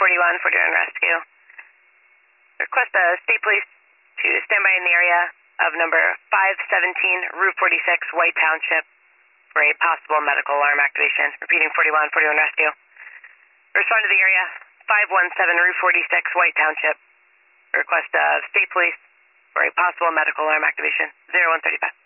41, 41 Rescue. Request the state police to stand by in the area of number 517 Route 46, White Township, for a possible medical alarm activation. Repeating, 41, 41 Rescue. Respond to the area 517 Route 46, White Township. Request state police for a possible medical alarm activation. 0135.